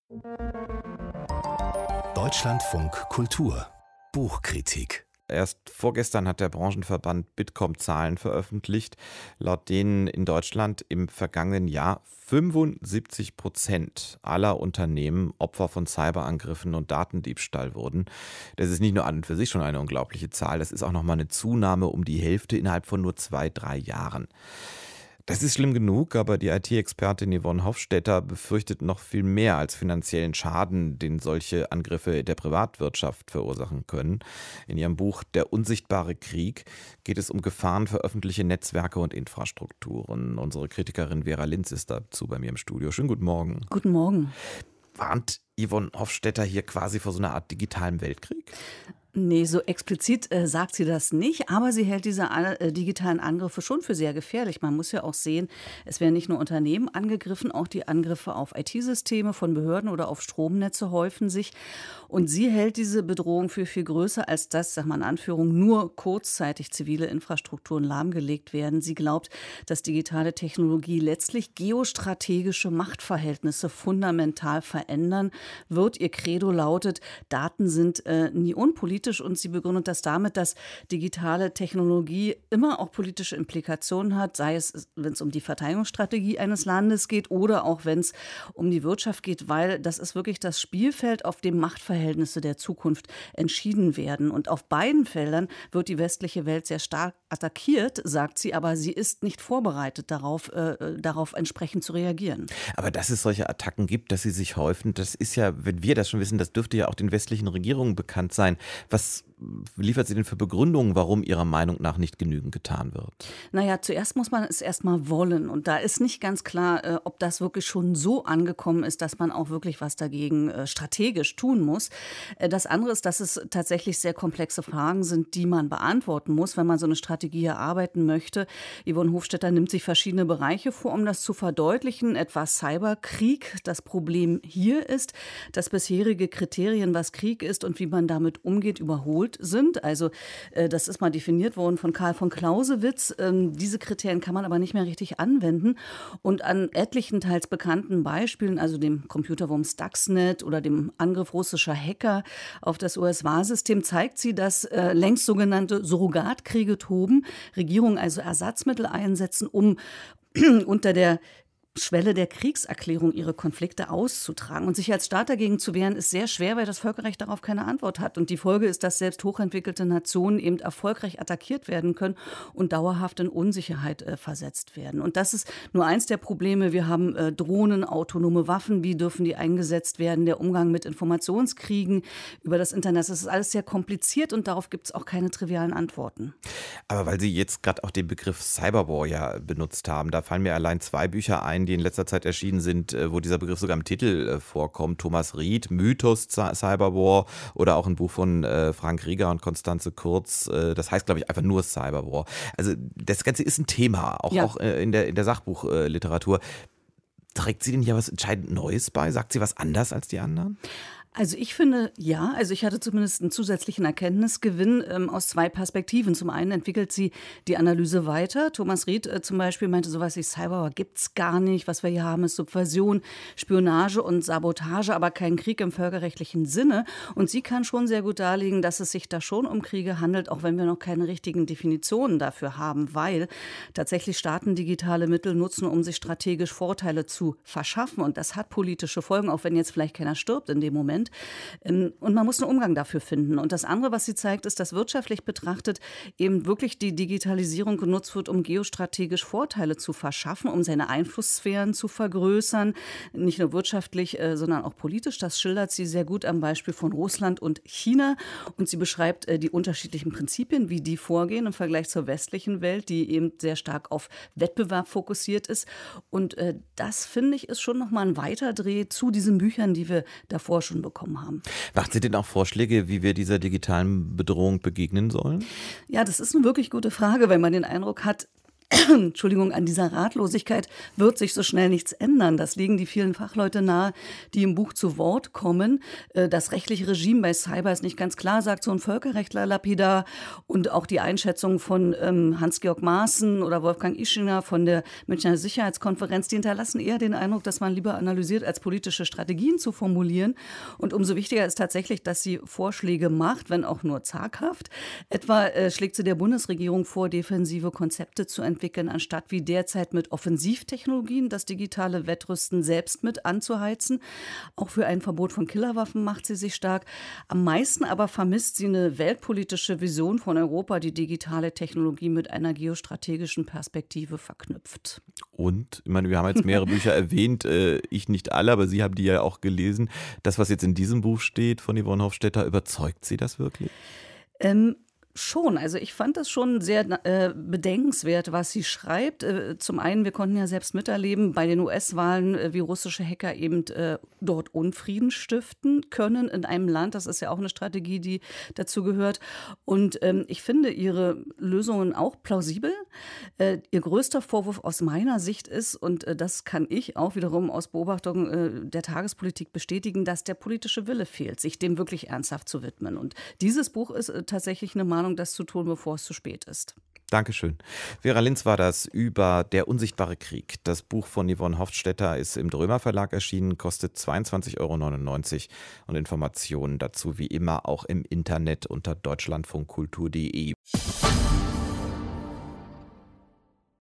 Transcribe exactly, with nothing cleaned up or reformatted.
Deutschlandfunk Kultur Buchkritik. Erst vorgestern hat der Branchenverband Bitkom Zahlen veröffentlicht, laut denen in Deutschland im vergangenen Jahr fünfundsiebzig Prozent aller Unternehmen Opfer von Cyberangriffen und Datendiebstahl wurden. Das ist nicht nur an und für sich schon eine unglaubliche Zahl, das ist auch nochmal eine Zunahme um die Hälfte innerhalb von nur zwei, drei Jahren. Das ist schlimm genug, aber die I T-Expertin Yvonne Hofstetter befürchtet noch viel mehr als finanziellen Schaden, den solche Angriffe der Privatwirtschaft verursachen können. In ihrem Buch Der unsichtbare Krieg geht es um Gefahren für öffentliche Netzwerke und Infrastrukturen. Unsere Kritikerin Vera Linz ist dazu bei mir im Studio. Schönen guten Morgen. Guten Morgen. Warnt Yvonne Hofstetter hier quasi vor so einer Art digitalem Weltkrieg? Nee, so explizit äh, sagt sie das nicht, aber sie hält diese äh, digitalen Angriffe schon für sehr gefährlich. Man muss ja auch sehen, es werden nicht nur Unternehmen angegriffen, auch die Angriffe auf I T-Systeme von Behörden oder auf Stromnetze häufen sich. Und sie hält diese Bedrohung für viel größer, als dass, sag mal in Anführung, nur kurzzeitig zivile Infrastrukturen lahmgelegt werden. Sie glaubt, dass digitale Technologie letztlich geostrategische Machtverhältnisse fundamental verändern wird. Ihr Credo lautet, Daten sind äh, nie unpolitisch. Und sie begründet das damit, dass digitale Technologie immer auch politische Implikationen hat, sei es, wenn es um die Verteidigungsstrategie eines Landes geht oder auch wenn es um die Wirtschaft geht, weil das ist wirklich das Spielfeld, auf dem Machtverhältnisse der Zukunft entschieden werden. Und auf beiden Feldern wird die westliche Welt sehr stark attackiert, sagt sie, aber sie ist nicht vorbereitet darauf, äh, darauf entsprechend zu reagieren. Aber dass es solche Attacken gibt, dass sie sich häufen, das ist ja, wenn wir das schon wissen, das dürfte ja auch den westlichen Regierungen bekannt sein. Was liefert sie denn für Begründungen, warum ihrer Meinung nach nicht genügend getan wird? Naja, zuerst muss man es erstmal wollen. Und da ist nicht ganz klar, äh, ob das wirklich schon so angekommen ist, dass man auch wirklich was dagegen äh, strategisch tun muss. Äh, das andere ist, dass es tatsächlich sehr komplexe Fragen sind, die man beantworten muss, wenn man so eine Strategie erarbeiten möchte. Yvonne Hofstetter nimmt sich verschiedene Bereiche vor, um das zu verdeutlichen. Etwa Cyberkrieg. Das Problem hier ist, dass bisherige Kriterien, was Krieg ist und wie man damit umgeht, überholt sind. Also äh, das ist mal definiert worden von Karl von Clausewitz. Ähm, diese Kriterien kann man aber nicht mehr richtig anwenden. Und an etlichen teils bekannten Beispielen, also dem Computerwurm Stuxnet oder dem Angriff russischer Hacker auf das U S-Wahrsystem, zeigt sie, dass äh, längst sogenannte Surrogatkriege toben, Regierungen also Ersatzmittel einsetzen, um unter der Schwelle der Kriegserklärung ihre Konflikte auszutragen. Und sich als Staat dagegen zu wehren, ist sehr schwer, weil das Völkerrecht darauf keine Antwort hat. Und die Folge ist, dass selbst hochentwickelte Nationen eben erfolgreich attackiert werden können und dauerhaft in Unsicherheit äh, versetzt werden. Und das ist nur eins der Probleme. Wir haben äh, Drohnen, autonome Waffen. Wie dürfen die eingesetzt werden? Der Umgang mit Informationskriegen über das Internet. Das ist alles sehr kompliziert und darauf gibt es auch keine trivialen Antworten. Aber weil Sie jetzt gerade auch den Begriff Cyberwar ja benutzt haben, da fallen mir allein zwei Bücher ein, die in letzter Zeit erschienen sind, wo dieser Begriff sogar im Titel vorkommt. Thomas Ried, Mythos Cyberwar, oder auch ein Buch von Frank Rieger und Konstanze Kurz. Das heißt, glaube ich, einfach nur Cyberwar. Also das Ganze ist ein Thema, auch, ja. auch in der, in der Sachbuchliteratur. Trägt sie denn hier was entscheidend Neues bei? Sagt sie was anders als die anderen? Also ich finde, ja, also ich hatte zumindest einen zusätzlichen Erkenntnisgewinn ähm, aus zwei Perspektiven. Zum einen entwickelt sie die Analyse weiter. Thomas Ried äh, zum Beispiel meinte, sowas wie Cyberwar gibt's gar nicht. Was wir hier haben, ist Subversion, Spionage und Sabotage, aber kein Krieg im völkerrechtlichen Sinne. Und sie kann schon sehr gut darlegen, dass es sich da schon um Kriege handelt, auch wenn wir noch keine richtigen Definitionen dafür haben, weil tatsächlich Staaten digitale Mittel nutzen, um sich strategisch Vorteile zu verschaffen. Und das hat politische Folgen, auch wenn jetzt vielleicht keiner stirbt in dem Moment. Und man muss einen Umgang dafür finden. Und das andere, was sie zeigt, ist, dass wirtschaftlich betrachtet eben wirklich die Digitalisierung genutzt wird, um geostrategisch Vorteile zu verschaffen, um seine Einflusssphären zu vergrößern. Nicht nur wirtschaftlich, sondern auch politisch. Das schildert sie sehr gut am Beispiel von Russland und China. Und sie beschreibt die unterschiedlichen Prinzipien, wie die vorgehen im Vergleich zur westlichen Welt, die eben sehr stark auf Wettbewerb fokussiert ist. Und das, finde ich, ist schon nochmal ein Weiterdreh zu diesen Büchern, die wir davor schon bekommen haben. Macht sie denn auch Vorschläge, wie wir dieser digitalen Bedrohung begegnen sollen? Ja, das ist eine wirklich gute Frage, weil man den Eindruck hat, Entschuldigung, an dieser Ratlosigkeit wird sich so schnell nichts ändern. Das legen die vielen Fachleute nahe, die im Buch zu Wort kommen. Äh, Das rechtliche Regime bei Cyber ist nicht ganz klar, sagt so ein Völkerrechtler lapidar. Und auch die Einschätzung von ähm, Hans-Georg Maaßen oder Wolfgang Ischinger von der Münchner Sicherheitskonferenz, die hinterlassen eher den Eindruck, dass man lieber analysiert, als politische Strategien zu formulieren. Und umso wichtiger ist tatsächlich, dass sie Vorschläge macht, wenn auch nur zaghaft. Etwa äh, schlägt sie der Bundesregierung vor, defensive Konzepte zu entwickeln, anstatt wie derzeit mit Offensivtechnologien das digitale Wettrüsten selbst mit anzuheizen. Auch für ein Verbot von Killerwaffen macht sie sich stark. Am meisten aber vermisst sie eine weltpolitische Vision von Europa, die digitale Technologie mit einer geostrategischen Perspektive verknüpft. Und, ich meine, wir haben jetzt mehrere Bücher erwähnt, äh, ich nicht alle, aber Sie haben die ja auch gelesen. Das, was jetzt in diesem Buch steht von Yvonne Hofstetter, überzeugt Sie das wirklich? Ähm, Schon, also ich fand das schon sehr äh, bedenkenswert, was sie schreibt. Äh, zum einen, wir konnten ja selbst miterleben bei den U S-Wahlen, äh, wie russische Hacker eben äh, dort Unfrieden stiften können in einem Land. Das ist ja auch eine Strategie, die dazu gehört. Und ähm, ich finde ihre Lösungen auch plausibel. Äh, ihr größter Vorwurf aus meiner Sicht ist, und äh, das kann ich auch wiederum aus Beobachtungen äh, der Tagespolitik bestätigen, dass der politische Wille fehlt, sich dem wirklich ernsthaft zu widmen. Und dieses Buch ist äh, tatsächlich eine Mahnung, das zu tun, bevor es zu spät ist. Dankeschön. Vera Linz war das über Der unsichtbare Krieg. Das Buch von Yvonne Hofstetter ist im Drömer Verlag erschienen, kostet zweiundzwanzig Euro neunundneunzig und Informationen dazu wie immer auch im Internet unter deutschlandfunkkultur punkt de.